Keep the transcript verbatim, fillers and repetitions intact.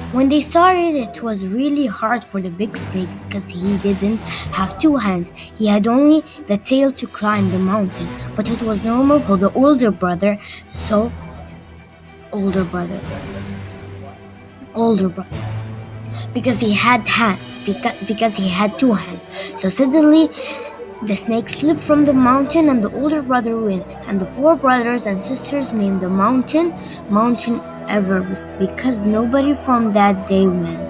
When they saw it, it was really hard for the big snake because he didn't have two hands. He had only the tail to climb the mountain. But it was normal for the older brother, so older brother, older brother, because he had hand, because, because he had two hands. So suddenly, the snake slipped from the mountain and the older brother went, and the four brothers and sisters named the mountain Mountain Everest because nobody from that day went.